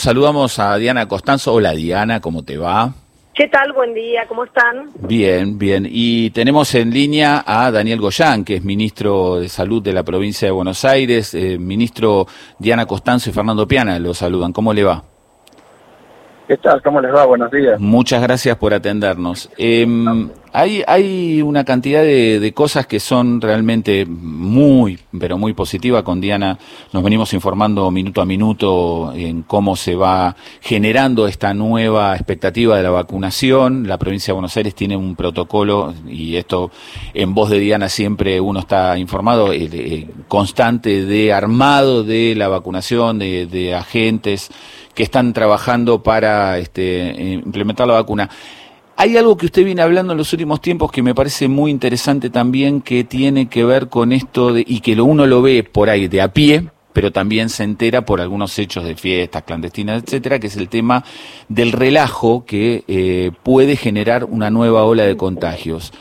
Saludamos a Diana Costanzo. Hola Diana, ¿cómo te va? ¿Qué tal? Buen día, ¿cómo están? Bien, bien. Y tenemos en línea a Daniel Goyán, que es ministro de Salud de la provincia de Buenos Aires. Ministro, Diana Costanzo y Fernando Piana lo saludan. ¿Cómo le va? ¿Qué tal? ¿Cómo les va? Buenos días. Muchas gracias por atendernos. Hay una cantidad de cosas que son realmente muy, pero muy positivas. Con Diana nos venimos informando minuto a minuto en cómo se va generando esta nueva expectativa de la vacunación. La provincia de Buenos Aires tiene un protocolo, y esto en voz de Diana siempre uno está informado, constante de armado de la vacunación, de agentes que están trabajando para implementar la vacuna. Hay algo que usted viene hablando en los últimos tiempos que me parece muy interesante también, que tiene que ver con esto y que uno lo ve por ahí de a pie, pero también se entera por algunos hechos de fiestas clandestinas, etcétera, que es el tema del relajo que puede generar una nueva ola de contagios.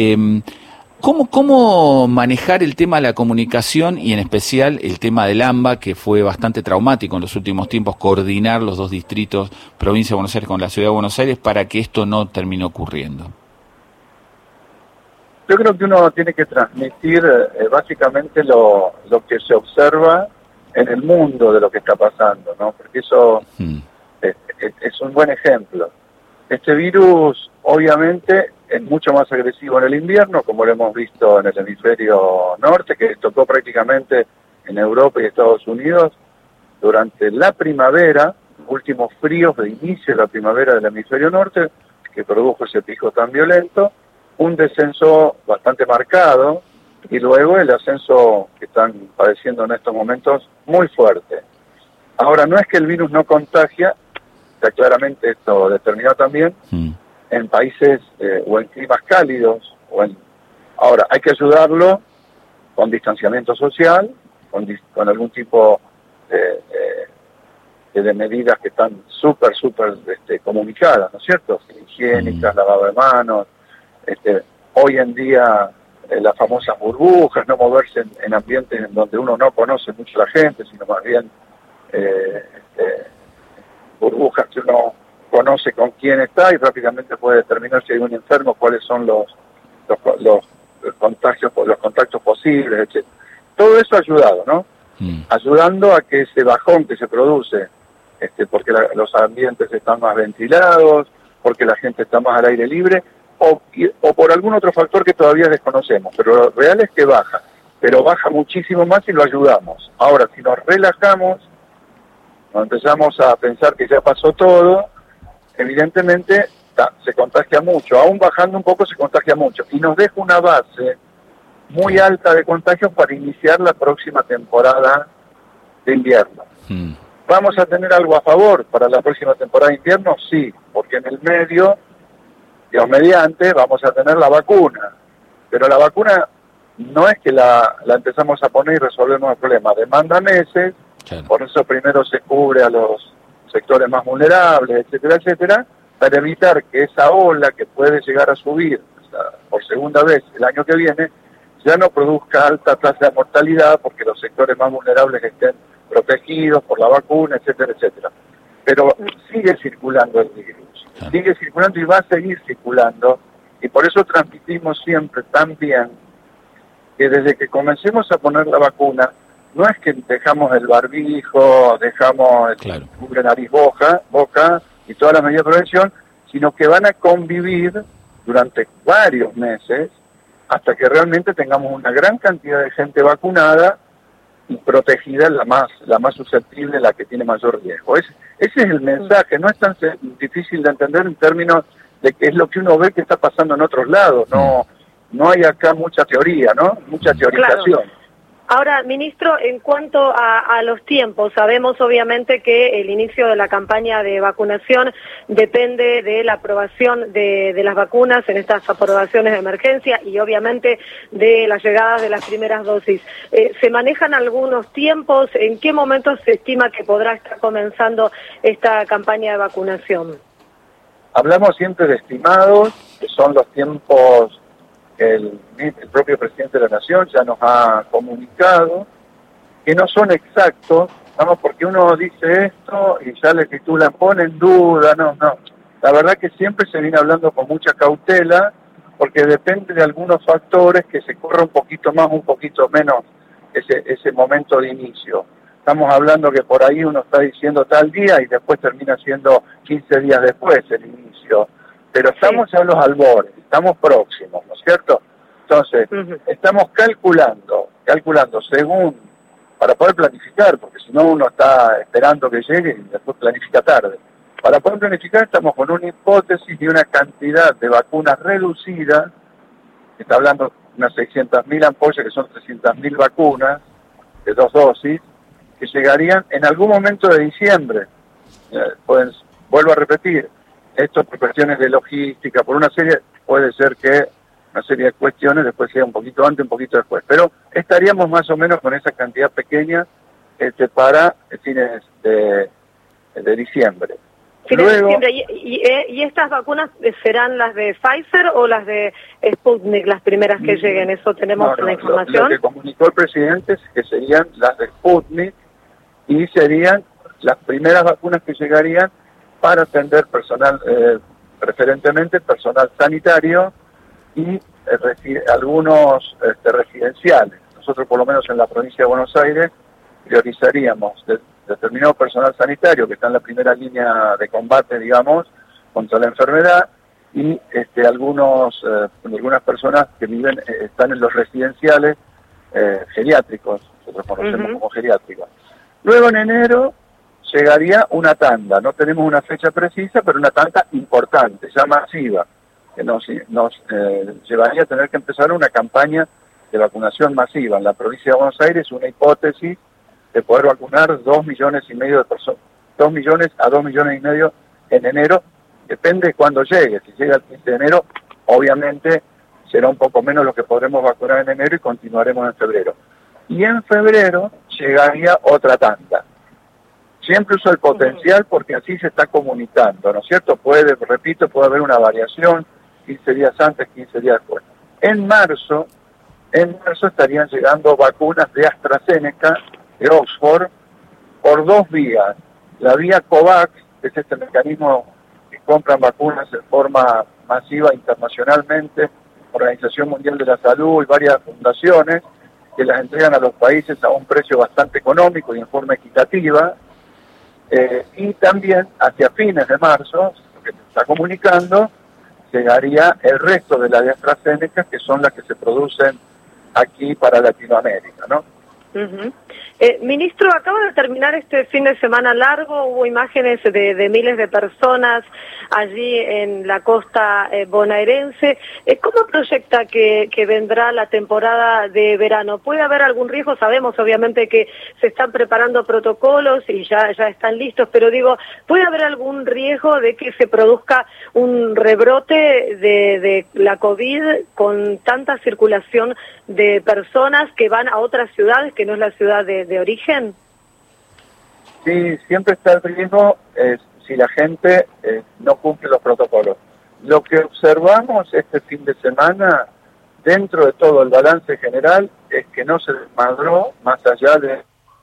¿Cómo manejar el tema de la comunicación y en especial el tema del AMBA, que fue bastante traumático en los últimos tiempos, coordinar los dos distritos, provincia de Buenos Aires con la ciudad de Buenos Aires, para que esto no termine ocurriendo? Yo creo que uno tiene que transmitir básicamente lo que se observa en el mundo de lo que está pasando, ¿no? Porque eso es un buen ejemplo. Este virus, obviamente, es mucho más agresivo en el invierno, como lo hemos visto en el hemisferio norte, que tocó prácticamente en Europa y Estados Unidos durante la primavera, últimos fríos de inicio de la primavera del hemisferio norte, que produjo ese pico tan violento, un descenso bastante marcado, y luego el ascenso que están padeciendo en estos momentos muy fuerte. Ahora, no es que el virus no contagia, ya claramente esto determinado también, en países o en climas cálidos. Ahora, hay que ayudarlo con distanciamiento social, con algún tipo de medidas que están súper comunicadas, ¿no es cierto? Higiénicas, lavado de manos, hoy en día las famosas burbujas, no moverse en ambientes en donde uno no conoce mucho a la gente, sino más bien burbujas que uno conoce con quién está y rápidamente puede determinar si hay un enfermo, cuáles son los contactos posibles, etc. Todo eso ha ayudado, ¿no? Ayudando a que ese bajón que se produce, porque los ambientes están más ventilados, porque la gente está más al aire libre, o por algún otro factor que todavía desconocemos, pero lo real es que baja, pero baja muchísimo más si lo ayudamos. Ahora, si nos relajamos, cuando empezamos a pensar que ya pasó todo, evidentemente se contagia mucho, aún bajando un poco se contagia mucho, y nos deja una base muy alta de contagios para iniciar la próxima temporada de invierno. ¿Vamos a tener algo a favor para la próxima temporada de invierno? Sí, porque en el medio, Dios mediante, vamos a tener la vacuna, pero la vacuna no es que la empezamos a poner y resolvemos el problema, demanda meses. Claro. Por eso primero se cubre a los sectores más vulnerables, etcétera, para evitar que esa ola que puede llegar a subir por segunda vez el año que viene, ya no produzca alta tasa de mortalidad porque los sectores más vulnerables estén protegidos por la vacuna, etcétera. Pero sigue circulando el virus, sigue circulando y va a seguir circulando, y por eso transmitimos siempre también que desde que comencemos a poner la vacuna, no es que dejamos el barbijo, dejamos el cubre nariz, boca y todas las medidas de prevención, sino que van a convivir durante varios meses hasta que realmente tengamos una gran cantidad de gente vacunada y protegida, la más susceptible, la que tiene mayor riesgo. Ese es el mensaje, no es tan difícil de entender en términos de que es lo que uno ve que está pasando en otros lados, no hay acá mucha teoría, ¿no? Mucha teorización. Claro. Ahora, ministro, en cuanto a los tiempos, sabemos obviamente que el inicio de la campaña de vacunación depende de la aprobación de las vacunas en estas aprobaciones de emergencia y obviamente de la llegada de las primeras dosis. ¿Se manejan algunos tiempos? ¿En qué momento se estima que podrá estar comenzando esta campaña de vacunación? Hablamos siempre de estimados, que son los tiempos. El propio presidente de la Nación ya nos ha comunicado que no son exactos, Vamos, porque uno dice esto y ya le titulan, pone en duda, no. La verdad que siempre se viene hablando con mucha cautela, porque depende de algunos factores que se corra un poquito más, un poquito menos ese momento de inicio. Estamos hablando que por ahí uno está diciendo tal día y después termina siendo 15 días después el inicio. Pero estamos ya a los albores, estamos próximos, ¿no es cierto? Entonces, estamos calculando según, para poder planificar, porque si no uno está esperando que llegue y después planifica tarde. Para poder planificar estamos con una hipótesis de una cantidad de vacunas reducida, está hablando de unas 600.000 ampollas, que son 300.000 vacunas de 2 dosis, que llegarían en algún momento de diciembre. Vuelvo a repetir, esto por cuestiones de logística, por una serie, puede ser que una serie de cuestiones después sea un poquito antes, un poquito después, pero estaríamos más o menos con esa cantidad pequeña para fines de diciembre. Luego, ¿Y estas vacunas serán las de Pfizer o las de Sputnik, las primeras que lleguen? ¿Eso tenemos la información? Lo que comunicó el presidente es que serían las de Sputnik y serían las primeras vacunas que llegarían para atender personal, preferentemente personal sanitario y algunos residenciales. Nosotros, por lo menos en la provincia de Buenos Aires, priorizaríamos determinado personal sanitario que está en la primera línea de combate, digamos, contra la enfermedad, y algunas personas que están en los residenciales geriátricos, nosotros conocemos como geriátricos. Luego en enero llegaría una tanda, no tenemos una fecha precisa, pero una tanda importante, ya masiva, que nos llevaría a tener que empezar una campaña de vacunación masiva. En la provincia de Buenos Aires una hipótesis de poder vacunar 2,5 millones de personas, 2 millones a 2,5 millones en enero, depende de cuándo llegue. Si llega el 15 de enero, obviamente será un poco menos lo que podremos vacunar en enero y continuaremos en febrero. Y en febrero llegaría otra tanda. Siempre uso el potencial porque así se está comunicando, ¿no es cierto? Puede haber una variación, 15 días antes, 15 días después. En marzo estarían llegando vacunas de AstraZeneca, de Oxford, por 2 vías. La vía COVAX, que es este mecanismo que compran vacunas en forma masiva internacionalmente, Organización Mundial de la Salud y varias fundaciones, que las entregan a los países a un precio bastante económico y en forma equitativa, y también hacia fines de marzo, lo que se está comunicando, llegaría el resto de las de AstraZeneca, que son las que se producen aquí para Latinoamérica, ¿no? Ministro, acaba de terminar este fin de semana largo, hubo imágenes de miles de personas allí en la costa bonaerense. ¿Cómo proyecta que vendrá la temporada de verano? ¿Puede haber algún riesgo? Sabemos obviamente que se están preparando protocolos y ya están listos, pero digo, ¿puede haber algún riesgo de que se produzca un rebrote de la COVID con tanta circulación de personas que van a otras ciudades que no es la ciudad de origen? Sí, siempre está el riesgo si la gente no cumple los protocolos. Lo que observamos este fin de semana, dentro de todo el balance general, es que no se desmadró más allá de...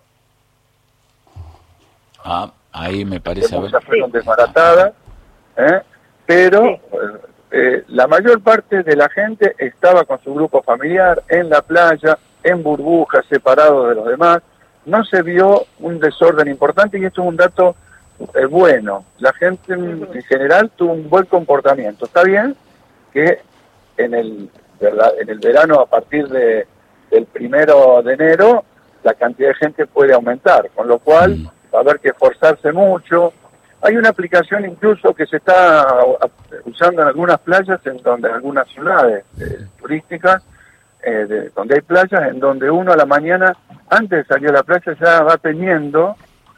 Ahí me parece... Muchas fueron desbaratadas, pero la mayor parte de la gente estaba con su grupo familiar en la playa, en burbujas, separados de los demás. No se vio un desorden importante y esto es un dato bueno. La gente en general tuvo un buen comportamiento. Está bien que en el verano, a partir del 1 de enero, la cantidad de gente puede aumentar, con lo cual va a haber que esforzarse mucho. Hay una aplicación incluso que se está usando en algunas playas, en algunas ciudades turísticas, donde hay playas, en donde uno a la mañana, antes de salir a la playa, ya va teniendo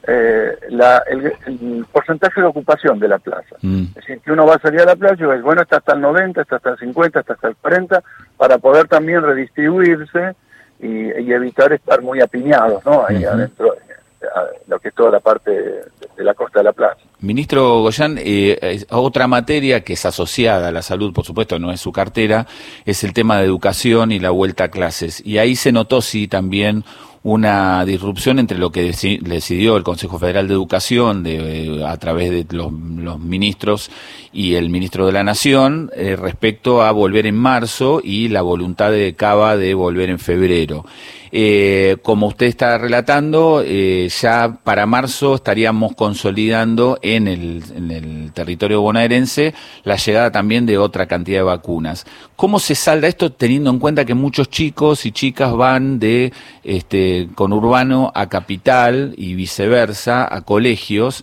el porcentaje de ocupación de la plaza. Es decir, que uno va a salir a la playa y bueno, está hasta el 90, está hasta el 50, está hasta el 40, para poder también redistribuirse y evitar estar muy apiñados, ¿no? Ahí adentro, lo que es toda la parte de la costa de la playa. Ministro Goyán, otra materia que es asociada a la salud, por supuesto, no es su cartera, es el tema de educación y la vuelta a clases. Y ahí se notó, sí, también una disrupción entre lo que decidió el Consejo Federal de Educación a través de los ministros y el ministro de la Nación respecto a volver en marzo y la voluntad de Cava de volver en febrero. Como usted está relatando, ya para marzo estaríamos consolidando en el territorio bonaerense la llegada también de otra cantidad de vacunas. ¿Cómo se salda esto teniendo en cuenta que muchos chicos y chicas van de conurbano a capital y viceversa, a colegios?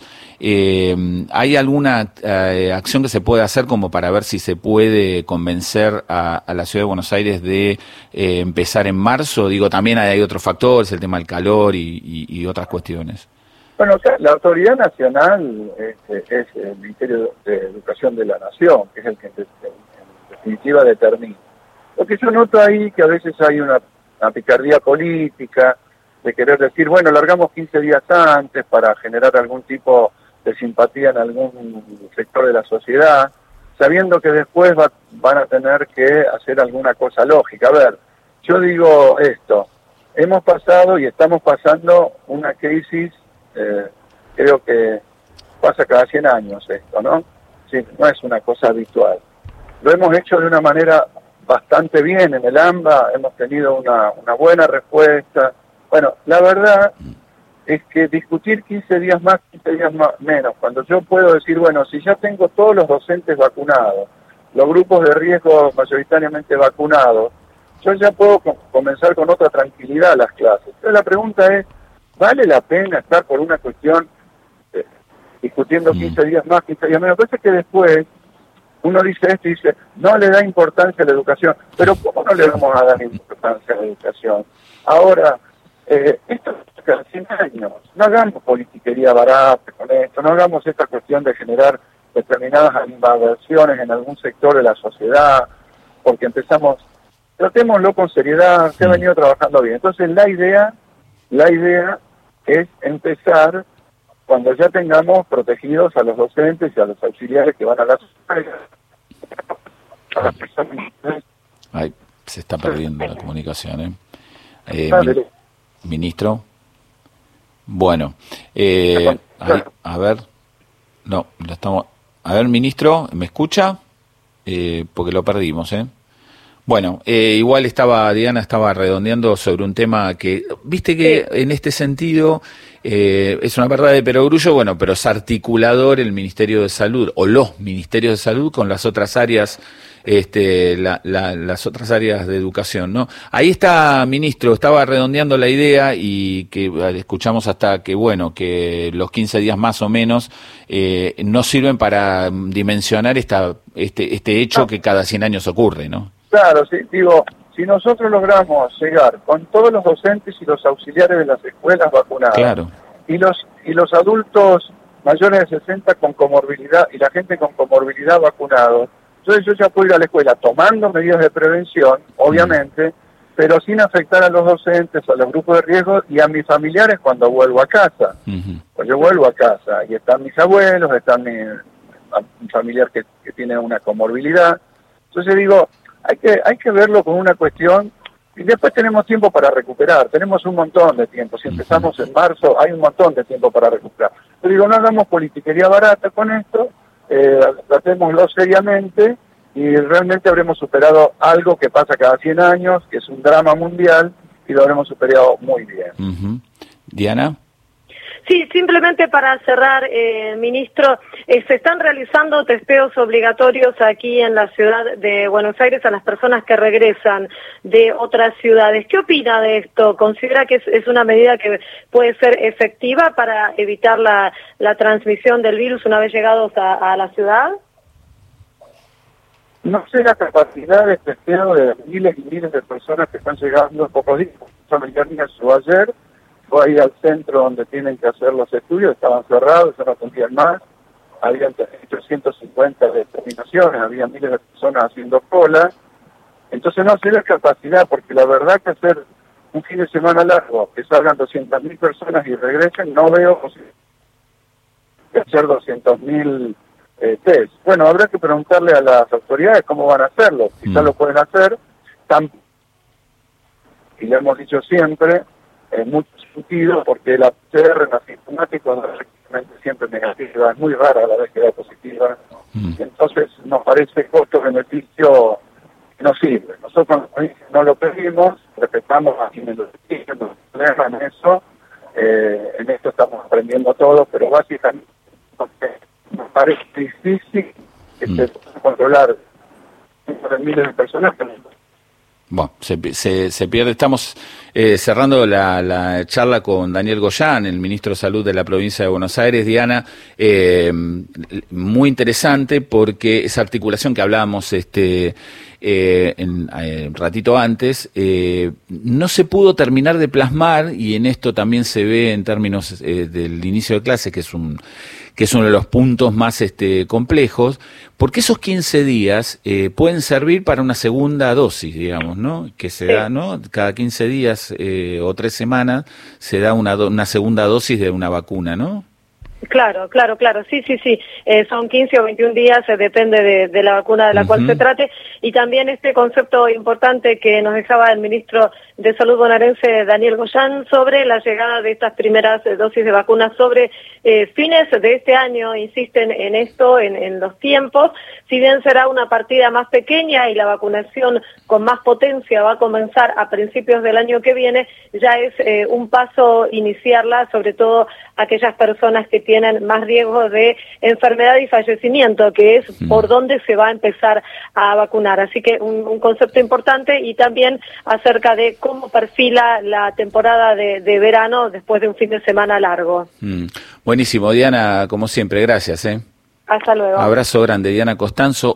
¿Hay alguna acción que se puede hacer como para ver si se puede convencer a la Ciudad de Buenos Aires de empezar en marzo? Digo, también hay otros factores, el tema del calor y otras cuestiones. Bueno, o sea, la autoridad nacional es el Ministerio de Educación de la Nación, que es el que en definitiva determina. Lo que yo noto ahí que a veces hay una picardía política de querer decir, bueno, largamos 15 días antes para generar algún tipo de simpatía en algún sector de la sociedad, sabiendo que después van a tener que hacer alguna cosa lógica. A ver, yo digo esto, hemos pasado y estamos pasando una crisis, creo que pasa cada 100 años esto, ¿no? Sí, no es una cosa habitual. Lo hemos hecho de una manera bastante bien en el AMBA, hemos tenido una buena respuesta. Bueno, la verdad es que discutir 15 días más, 15 días menos, cuando yo puedo decir, bueno, si ya tengo todos los docentes vacunados, los grupos de riesgo mayoritariamente vacunados, yo ya puedo comenzar con otra tranquilidad las clases. Entonces la pregunta es, ¿vale la pena estar por una cuestión discutiendo 15 días más, 15 días menos? Parece que después uno dice esto y dice, no le da importancia a la educación. Pero ¿cómo no le vamos a dar importancia a la educación? Ahora, esto es cada 100 años. No hagamos politiquería barata con esto, no hagamos esta cuestión de generar determinadas animadversiones en algún sector de la sociedad, porque tratémoslo con seriedad, se ha venido trabajando bien. Entonces la idea es empezar cuando ya tengamos protegidos a los docentes y a los auxiliares que van a las escuelas. Ay, se está perdiendo la comunicación, Ministro. Bueno, a ver, no, lo estamos. A ver, ministro, ¿me escucha? Porque lo perdimos, Bueno, igual Diana estaba redondeando sobre un tema que, viste que en este sentido es una verdad de perogrullo, bueno, pero es articulador el Ministerio de Salud o los Ministerios de Salud con las otras áreas, las otras áreas de educación, ¿no? Ahí está, ministro, estaba redondeando la idea y que escuchamos hasta que, bueno, que los 15 días más o menos no sirven para dimensionar este hecho que cada 100 años ocurre, ¿no? Claro, sí, digo, si nosotros logramos llegar con todos los docentes y los auxiliares de las escuelas vacunados, claro, y los adultos mayores de 60 con comorbilidad y la gente con comorbilidad vacunados, entonces yo ya puedo ir a la escuela tomando medidas de prevención, obviamente, pero sin afectar a los docentes, a los grupos de riesgo y a mis familiares cuando vuelvo a casa. Pues yo vuelvo a casa y están mis abuelos, está mi familiar que tiene una comorbilidad. Entonces digo, hay que verlo con una cuestión y después tenemos tiempo para recuperar, tenemos un montón de tiempo, si empezamos en marzo hay un montón de tiempo para recuperar. Yo digo, no hagamos politiquería barata con esto, tratémoslo seriamente y realmente habremos superado algo que pasa cada 100 años, que es un drama mundial y lo habremos superado muy bien. Diana. Sí, simplemente para cerrar, ministro, se están realizando testeos obligatorios aquí en la ciudad de Buenos Aires a las personas que regresan de otras ciudades. ¿Qué opina de esto? ¿Considera que es una medida que puede ser efectiva para evitar la transmisión del virus una vez llegados a la ciudad? No sé la capacidad de testeo de miles y miles de personas que están llegando en pocos días. Familiar mía llegó ayer, fue a ir al centro donde tienen que hacer los estudios, estaban cerrados, ya no atendían más, habían 350 determinaciones, había miles de personas haciendo cola, entonces no sé la capacidad, porque la verdad que hacer un fin de semana largo, que salgan 200.000 personas y regresen, no veo posible hacer 200.000 test. Bueno, habrá que preguntarle a las autoridades cómo van a hacerlo, quizás lo pueden hacer, y lo hemos dicho siempre, en muchos sentidos, porque la PCR en asintomático no es exactamente siempre negativa, es muy rara la vez que da positiva. Entonces nos parece costo-beneficio que no sirve. Nosotros no lo pedimos, respetamos a quienes lo exigen, no problemas en eso, en esto estamos aprendiendo todo, pero básicamente nos parece difícil que se pueda controlar miles de personas. Bueno, se pierde. Estamos cerrando la charla con Daniel Goyán, el ministro de Salud de la provincia de Buenos Aires. Diana, muy interesante porque esa articulación que hablábamos un ratito antes, no se pudo terminar de plasmar, y en esto también se ve en términos del inicio de clase, que es uno de los puntos más complejos, porque esos 15 días pueden servir para una segunda dosis, digamos, ¿no? Que se da, ¿no? Cada 15 días o 3 semanas se da una segunda dosis de una vacuna, ¿no? Claro, sí. Son 15 o 21 días, depende de la vacuna de la cual se trate. Y también este concepto importante que nos dejaba el ministro de Salud bonaerense, Daniel Goyán, sobre la llegada de estas primeras dosis de vacunas sobre fines de este año. Insisten en esto, en los tiempos. Si bien será una partida más pequeña y la vacunación con más potencia va a comenzar a principios del año que viene, ya es un paso iniciarla, sobre todo aquellas personas que tienen más riesgo de enfermedad y fallecimiento, que es por donde se va a empezar a vacunar. Así que un concepto importante, y también acerca de cómo perfila la temporada de verano después de un fin de semana largo. Buenísimo, Diana, como siempre, gracias. Hasta luego. Abrazo grande, Diana Costanzo.